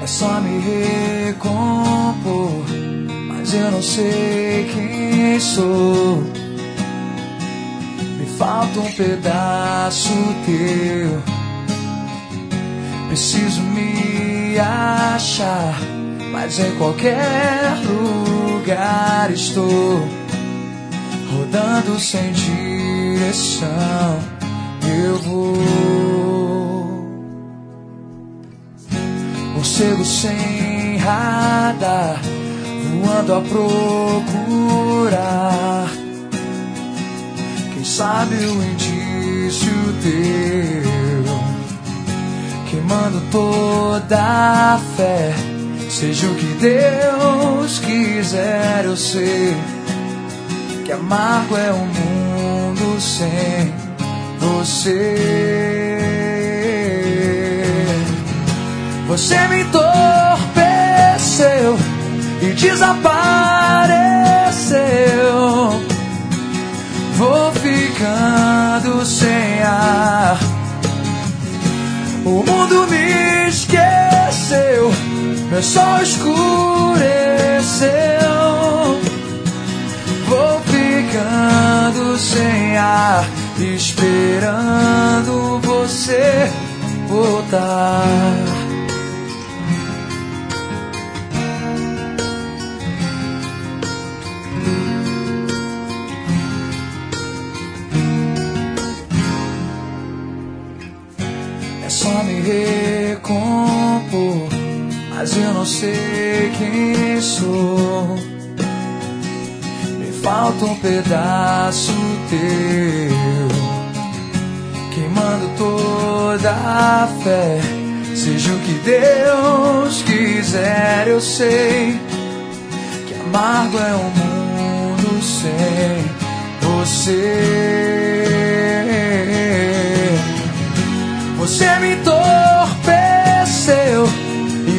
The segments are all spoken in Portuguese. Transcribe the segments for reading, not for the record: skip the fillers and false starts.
É só me recompor, mas eu não sei quem sou. Me falta um pedaço teu. Preciso me achar, mas em qualquer lugar estou, rodando sem direção. Eu vou, morcego sem radar, voando a procurar. Quem sabe o indício teu, queimando toda a fé. Seja o que Deus quiser, eu sei que amargo é um mundo sem você. Você me entorpeceu e desapareceu. Vou ficando sem ar, o mundo me esqueceu, meu sol escureceu. Vou ficando sem ar, esperando você voltar. É só me recompor, mas eu não sei quem sou. Me falta um pedaço teu, queimando toda a fé. Seja o que Deus quiser, eu sei que amargo é um mundo sem você. Você me entorpeceu e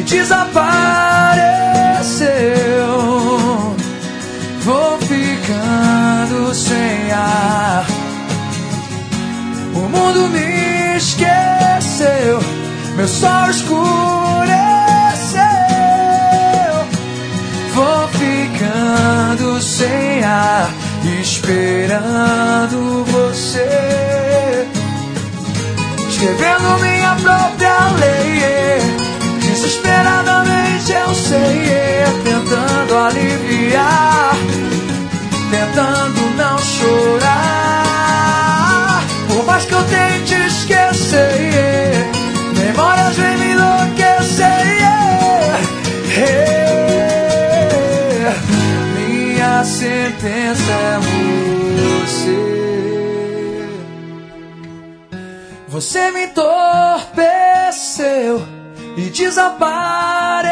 desapareceu. Vou ficando sem ar, o mundo me esqueceu, meu sol escureceu. Vou ficando sem ar, esperando você. Escrevendo minha própria lei, desesperadamente eu sei, tentando aliviar, tentando não chorar. Por mais que eu tente esquecer, memórias vêm me enlouquecer. Minha sentença é você. Você me entorpeceu e desapareceu.